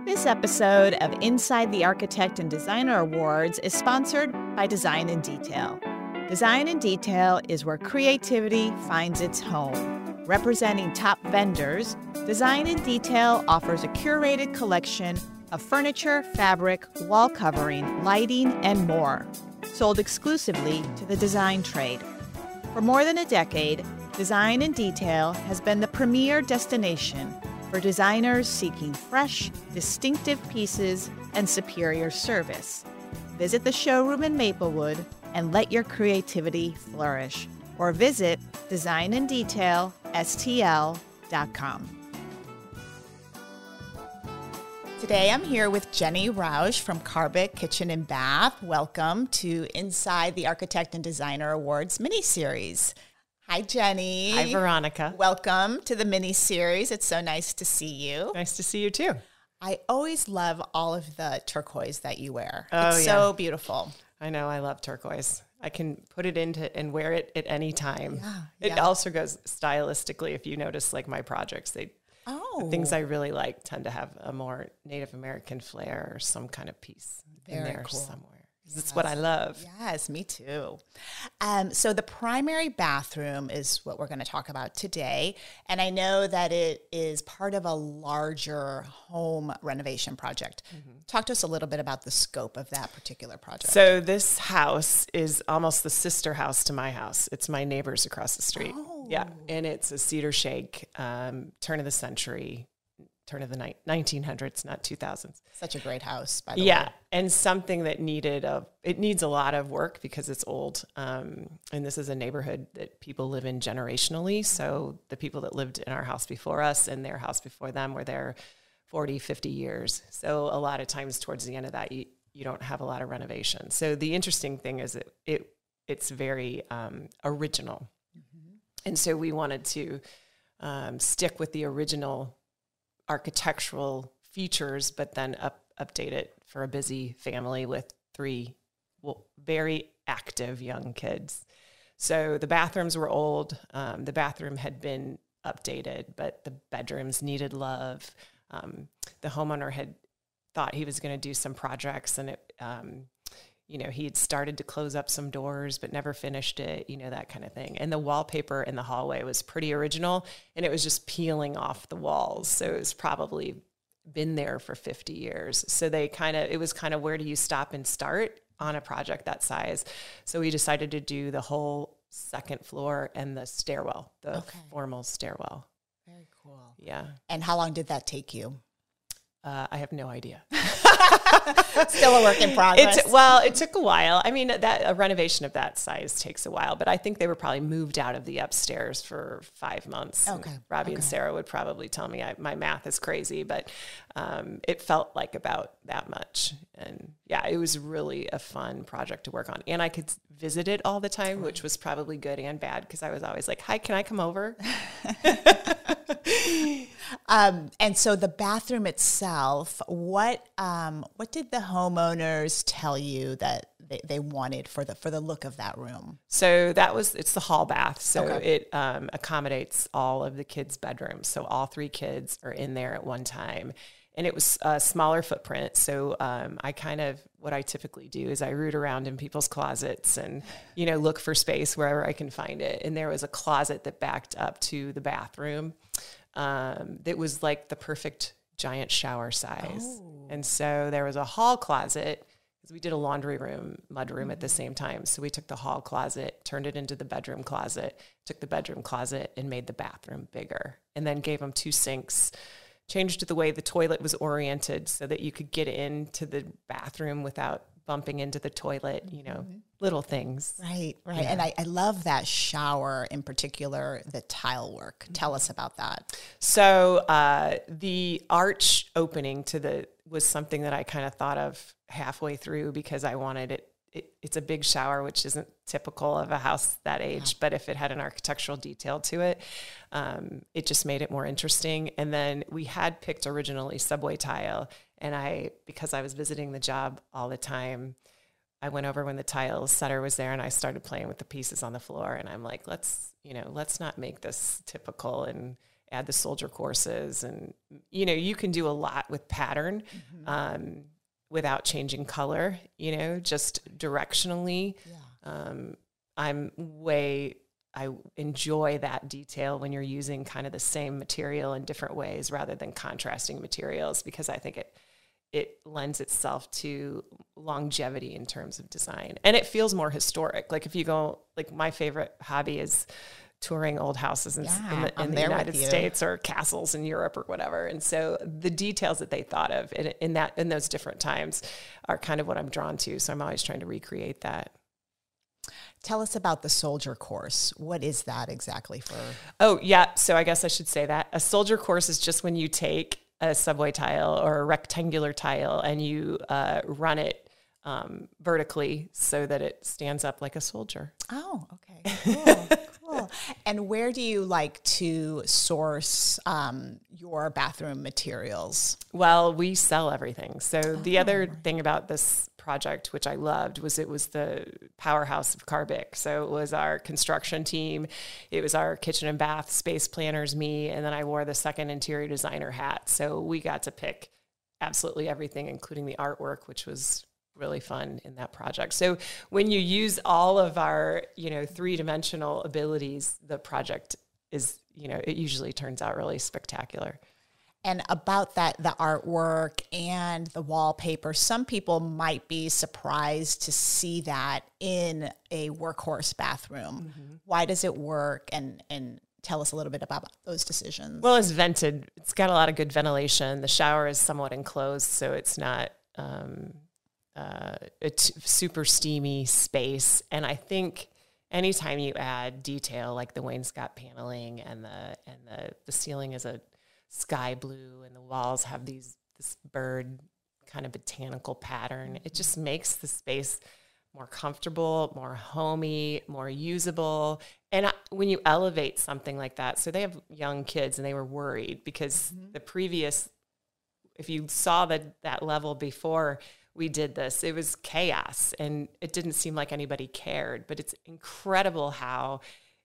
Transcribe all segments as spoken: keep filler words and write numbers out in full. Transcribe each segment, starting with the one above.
This episode of Inside the Architect and Designer Awards is sponsored by Design in Detail. Design in Detail is where creativity finds its home. Representing top vendors, Design in Detail offers a curated collection of furniture, fabric, wall covering, lighting, and more, sold exclusively to the design trade. For more than a decade, Design in Detail has been the premier destination for designers seeking fresh, distinctive pieces and superior service. Visit the showroom in Maplewood and let your creativity flourish, or visit design in detail s t l dot com. Today I'm here with Jenny Rausch from Carbic Kitchen and Bath. Welcome to Inside the Architect and Designer Awards mini-series. Hi, Jenny. Hi, Veronica. Welcome to the mini-series. It's so nice to see you. Nice to see you, too. I always love all of the turquoise that you wear. Oh, it's yeah. so beautiful. I know. I love turquoise. I can put it into and wear it at any time. Yeah, it yeah. also goes stylistically. If you notice, like my projects, they Oh. the things I really like tend to have a more Native American flair or some kind of piece in Very there cool. somewhere. It's what I love. Yes, me too. Um, so the primary bathroom is what we're going to talk about today. And I know that it is part of a larger home renovation project. Mm-hmm. Talk to us a little bit about the scope of that particular project. So this house is almost the sister house to my house. It's my neighbors across the street. Oh. Yeah. And it's a cedar shake, um, turn of the century, turn of the ni- nineteen hundreds, not two thousands. Such a great house, by the yeah, way. Yeah, and something that needed a, it needs a lot of work because it's old. Um, and this is a neighborhood that people live in generationally. So the people that lived in our house before us and their house before them were there forty, fifty years. So a lot of times towards the end of that, you, you don't have a lot of renovation. So the interesting thing is that it it's very um, original. Mm-hmm. And so we wanted to um, stick with the original architectural features, but then up, update it for a busy family with three well, very active young kids. So the bathrooms were old. Um, the bathroom had been updated, but the bedrooms needed love. Um, the homeowner had thought he was going to do some projects, and it, um, you know, he had started to close up some doors, but never finished it, you know, that kind of thing. And the wallpaper in the hallway was pretty original, and it was just peeling off the walls. So it was probably been there for fifty years. So they kind of, it was kind of where do you stop and start on a project that size? So we decided to do the whole second floor and the stairwell, the Okay. formal stairwell. Very cool. Yeah. And how long did that take you? Uh, I have no idea. Still a work in progress. It's, well, it took a while. I mean, that a renovation of that size takes a while, but I think they were probably moved out of the upstairs for five months. Okay. And Robbie okay. and Sarah would probably tell me I, my math is crazy, but um, it felt like about that much. And yeah, it was really a fun project to work on. And I could visit it all the time, which was probably good and bad because I was always like, hi, can I come over? Um, and so the bathroom itself, what um, what did the homeowners tell you that they, they wanted for the for the look of that room? So that was, it's the hall bath. So Okay. it um, accommodates all of the kids' bedrooms. So all three kids are in there at one time. And it was a smaller footprint. So um, I kind of, what I typically do is I root around in people's closets and, you know, look for space wherever I can find it. And there was a closet that backed up to the bathroom um, that was like the perfect giant shower size. Oh. And so there was a hall closet because we did a laundry room, mud room mm-hmm. at the same time. So we took the hall closet, turned it into the bedroom closet, took the bedroom closet and made the bathroom bigger, and then gave them two sinks, changed the way the toilet was oriented so that you could get into the bathroom without bumping into the toilet, you know, mm-hmm. little things. Right, right. Yeah. And I, I love that shower in particular, the tile work. Tell us about that. So uh, the arch opening to the was something that I kind of thought of halfway through because I wanted it. It, it's a big shower, which isn't typical of a house that age, yeah. but if it had an architectural detail to it, um, it just made it more interesting. And then we had picked originally subway tile, and I, because I was visiting the job all the time, I went over when the tile setter was there and I started playing with the pieces on the floor, and I'm like, let's, you know, let's not make this typical and add the soldier courses, and, you know, you can do a lot with pattern mm-hmm. um, without changing color, you know, just directionally. Yeah. Um, I'm way, I enjoy that detail when you're using kind of the same material in different ways rather than contrasting materials, because I think it, it lends itself to longevity in terms of design. And it feels more historic. Like if you go, like my favorite hobby is touring old houses in, yeah, in the, in the United States or castles in Europe or whatever. And so the details that they thought of in, in that, in those different times are kind of what I'm drawn to. So I'm always trying to recreate that. Tell us about the soldier course. What is that exactly for? Oh, yeah. So I guess I should say that a soldier course is just when you take a subway tile or a rectangular tile and you uh, run it um, vertically so that it stands up like a soldier. Oh, okay. Cool. Cool. And where do you like to source um, your bathroom materials? Well, we sell everything. So oh. the other thing about this project, which I loved, was it was the powerhouse of Carbic. So it was our construction team. It was our kitchen and bath space planners, me, and then I wore the second interior designer hat. So we got to pick absolutely everything, including the artwork, which was really fun in that project. So when you use all of our, you know, three-dimensional abilities, the project is, you know, it usually turns out really spectacular. And about that, the artwork and the wallpaper, some people might be surprised to see that in a workhorse bathroom. Mm-hmm. Why does it work? And, and tell us a little bit about those decisions. Well, it's vented. It's got a lot of good ventilation. The shower is somewhat enclosed, so it's not um, uh, a t- super steamy space. And I think anytime you add detail like the wainscot paneling and the and the, the ceiling is a sky blue and the walls have these this bird kind of botanical pattern, it just makes the space more comfortable, more homey, more usable. And I, when you elevate something like that, so they have young kids and they were worried because mm-hmm. the previous, if you saw that that level before we did this, it was chaos and it didn't seem like anybody cared. But it's incredible how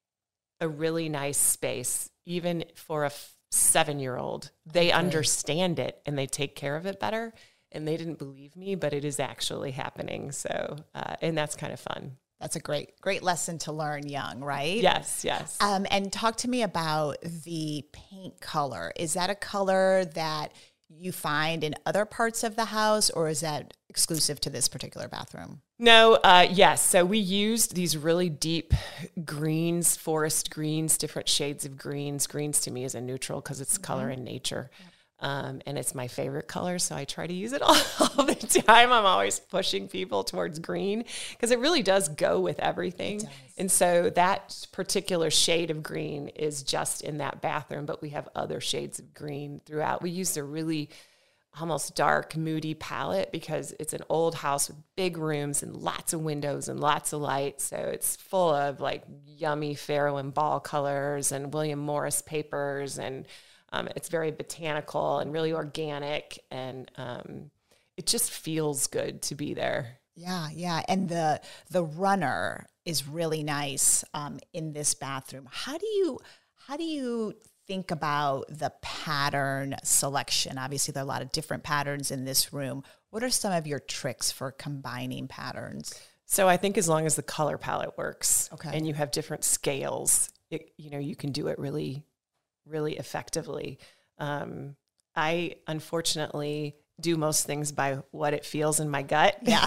a really nice space, even for a seven-year-old, they okay. understand it and they take care of it better. And they didn't believe me, but it is actually happening. So, uh, and that's kind of fun. That's a great, great lesson to learn young, right? Yes, yes. Um, and talk to me about the paint color. Is that a color that you find in other parts of the house, or is that exclusive to this particular bathroom? No, uh, yes. So we used these really deep greens, forest greens, different shades of greens. Greens to me is a neutral because it's mm-hmm. color in nature. Yep. Um, and it's my favorite color, so I try to use it all, all the time. I'm always pushing people towards green because it really does go with everything. And so that particular shade of green is just in that bathroom, but we have other shades of green throughout. We used a really almost dark, moody palette because it's an old house with big rooms and lots of windows and lots of light. So it's full of like yummy Farrow and Ball colors and William Morris papers, and Um, it's very botanical and really organic, and um, it just feels good to be there. Yeah, yeah. And the the runner is really nice um, in this bathroom. How do you how do you think about the pattern selection? Obviously, there are a lot of different patterns in this room. What are some of your tricks for combining patterns? So I think as long as the color palette works, okay, and you have different scales, it, you know, you can do it really really effectively. Um, I unfortunately do most things by what it feels in my gut. Yeah.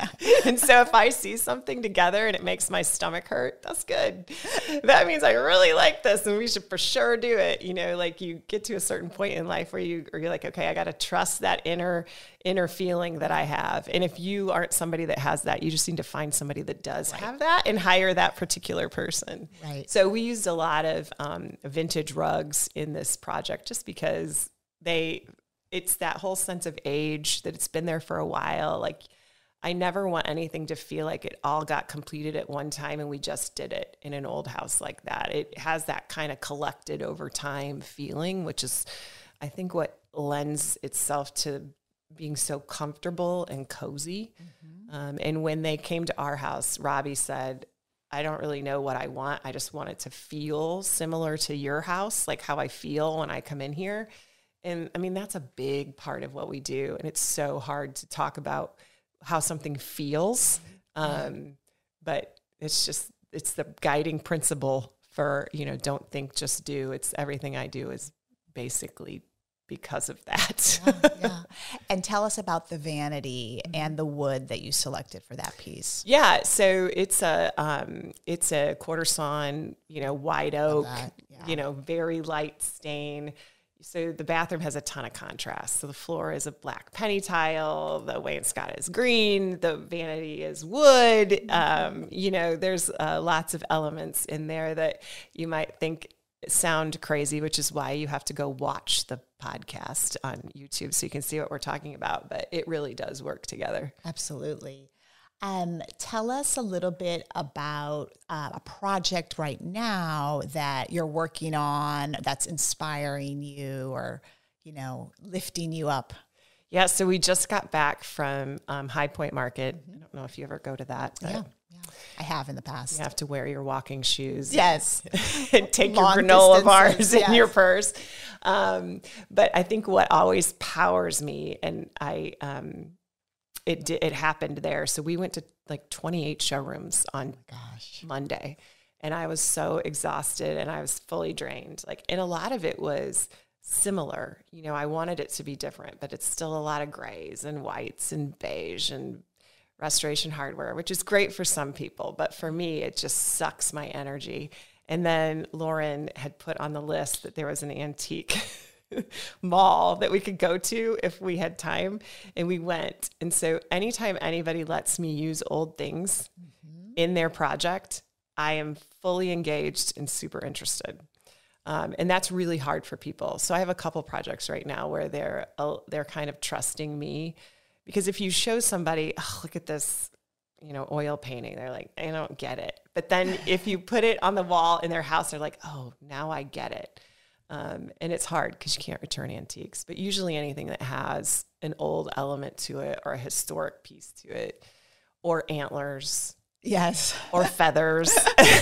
And so if I see something together and it makes my stomach hurt, that's good. That means I really like this and we should for sure do it. You know, like you get to a certain point in life where you, or you're like, okay, I got to trust that inner, inner feeling that I have. And if you aren't somebody that has that, you just need to find somebody that does right. have that and hire that particular person. Right. So we used a lot of um, vintage rugs in this project just because they, it's that whole sense of age that it's been there for a while. Like I never want anything to feel like it all got completed at one time and we just did it in an old house like that. It has that kind of collected over time feeling, which is, I think, what lends itself to being so comfortable and cozy. Mm-hmm. Um, and when they came to our house, Robbie said, I don't really know what I want. I just want it to feel similar to your house, like how I feel when I come in here. And I mean, that's a big part of what we do. And it's so hard to talk about how something feels. Um, but it's just, it's the guiding principle for, you know, don't think, just do. It's everything I do is basically because of that. yeah, yeah. And tell us about the vanity and the wood that you selected for that piece. Yeah, so it's a um, it's a quarter sawn, you know, white oak, yeah. you know, very light stain. So the bathroom has a ton of contrast. So the floor is a black penny tile. The wainscot is green. The vanity is wood. Um, you know, there's uh, lots of elements in there that you might think sound crazy, which is why you have to go watch the podcast on YouTube so you can see what we're talking about. But it really does work together. Absolutely. Um, tell us a little bit about uh, a project right now that you're working on that's inspiring you or, you know, lifting you up. Yeah, so we just got back from um, High Point Market. Mm-hmm. I don't know if you ever go to that. But yeah, yeah, I have in the past. You have to wear your walking shoes. Yes. And take Long your granola distances, bars yes. in your purse. Um, but I think what always powers me, and I, um, it did, it happened there. So we went to like twenty-eight showrooms on oh gosh. Monday, and I was so exhausted and I was fully drained. Like, and a lot of it was similar. You know, I wanted it to be different, but it's still a lot of grays and whites and beige and Restoration Hardware, which is great for some people, but for me, it just sucks my energy. And then Lauren had put on the list that there was an antique mall that we could go to if we had time, and we went. And so anytime anybody lets me use old things mm-hmm. in their project, I am fully engaged and super interested. Um, and that's really hard for people. So I have a couple projects right now where they're uh, they're kind of trusting me, because if you show somebody, oh, look at this, you know, oil painting, they're like, I don't get it. But then if you put it on the wall in their house, they're like, oh, now I get it. Um, and it's hard because you can't return antiques. But usually anything that has an old element to it or a historic piece to it, or antlers, yes, or feathers.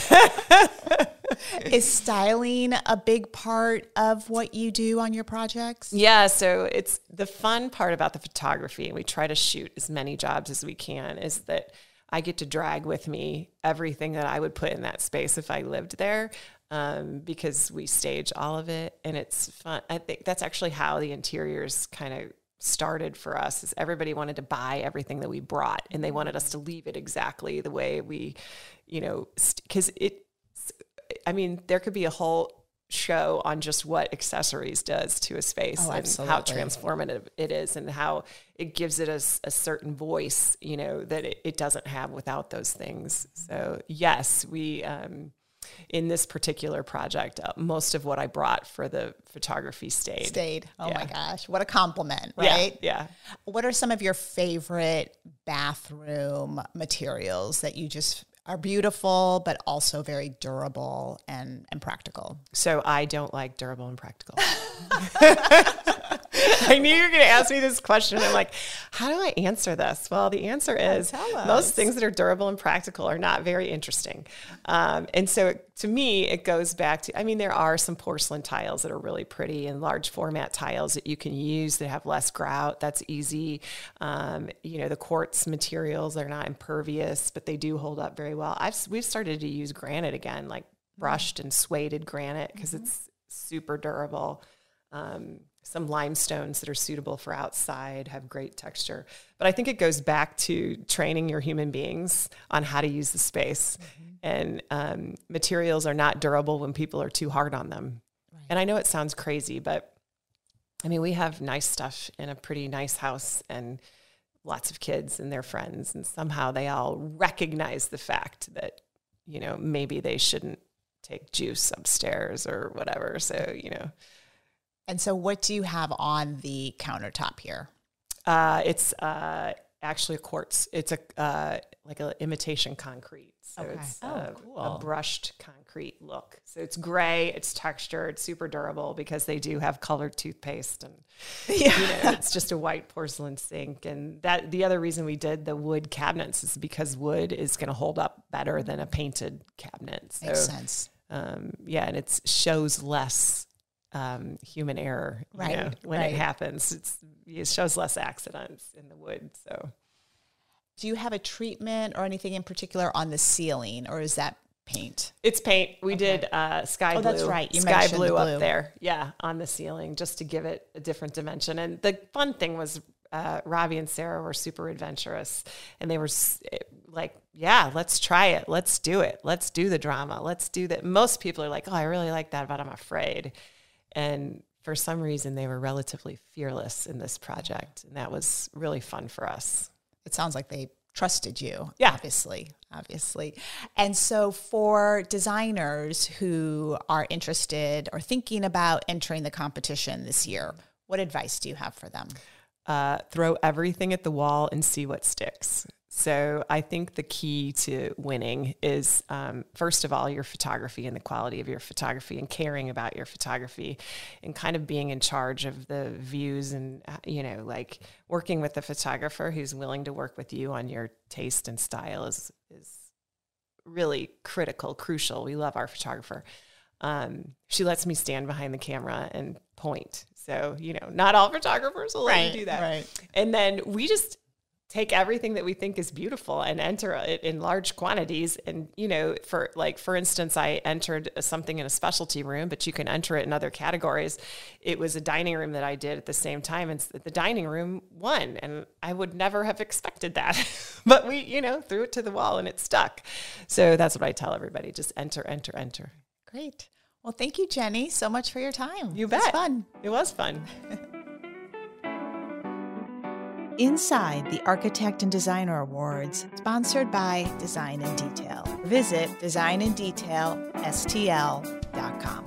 Is styling a big part of what you do on your projects? Yeah, so it's the fun part about the photography, and we try to shoot as many jobs as we can, is that I get to drag with me everything that I would put in that space if I lived there, um, because we stage all of it, and it's fun. I think that's actually how the interiors kind of started for us, is everybody wanted to buy everything that we brought, and they wanted us to leave it exactly the way we, you know, because st- it, I mean, there could be a whole show on just what accessories does to a space oh, and absolutely. how transformative it is, and how it gives it a, a certain voice, you know, that it, it doesn't have without those things. So yes, we, um, in this particular project, uh, most of what I brought for the photography stayed. Stayed. Oh yeah. my gosh. What a compliment, right? Yeah, yeah. What are some of your favorite bathroom materials that you just are beautiful, but also very durable and, and practical? So I don't like durable and practical. I knew you were going to ask me this question. I'm like, how do I answer this? Well, the answer is oh, most things that are durable and practical are not very interesting. Um, and so it, to me, it goes back to, I mean, there are some porcelain tiles that are really pretty, and large format tiles that you can use that have less grout. That's easy. Um, you know, the quartz materials, they're not impervious, but they do hold up very well. I've, we've started to use granite again, like brushed and sueded granite, because mm-hmm. it's super durable. Um, some limestones that are suitable for outside have great texture. But I think it goes back to training your human beings on how to use the space. Mm-hmm. And um, materials are not durable when people are too hard on them. Right. And I know it sounds crazy, but I mean, we have nice stuff in a pretty nice house and lots of kids and their friends. And somehow they all recognize the fact that, you know, maybe they shouldn't take juice upstairs or whatever. So, you know. And so what do you have on the countertop here? Uh, it's uh, actually a quartz. It's a uh, like an imitation concrete. So Okay. it's Oh, a, cool. a brushed concrete look. So it's gray, it's textured, super durable because they do have colored toothpaste, and Yeah. you know, it's just a white porcelain sink. And that the other reason we did the wood cabinets is because wood is going to hold up better than a painted cabinet. So, Makes sense. Um, yeah, and it shows less um, human error, you Right, know, when right. it happens. It's, it shows less accidents in the wood. So. Do you have a treatment or anything in particular on the ceiling, or is that paint? It's paint. We okay. did uh, sky oh, blue. that's right. You sky mentioned blue, the blue up there. Yeah, on the ceiling, just to give it a different dimension. And the fun thing was uh, Robbie and Sarah were super adventurous, and they were like, yeah, let's try it. Let's do it. Let's do the drama. Let's do that. Most people are like, oh, I really like that, but I'm afraid. And for some reason, they were relatively fearless in this project, and that was really fun for us. It sounds like they trusted you, yeah. obviously, obviously. And so for designers who are interested or thinking about entering the competition this year, what advice do you have for them? Uh, throw everything at the wall and see what sticks. So I think the key to winning is, um, first of all, your photography and the quality of your photography and caring about your photography and kind of being in charge of the views and, you know, like working with a photographer who's willing to work with you on your taste and style is, is really critical, crucial. We love our photographer. Um, she lets me stand behind the camera and point. So, you know, not all photographers will right, let you do that. Right. And then we just take everything that we think is beautiful and enter it in large quantities. And, you know, for like, for instance, I entered something in a specialty room, but you can enter it in other categories. It was a dining room that I did at the same time. And the dining room won. And I would never have expected that, but we, you know, threw it to the wall and it stuck. So that's what I tell everybody. Just enter, enter, enter. Great. Well, thank you, Jenny, so much for your time. You bet. It was fun. It was fun. Inside the Architect and Designer Awards, sponsored by Design and Detail. Visit design and detail S T L dot com.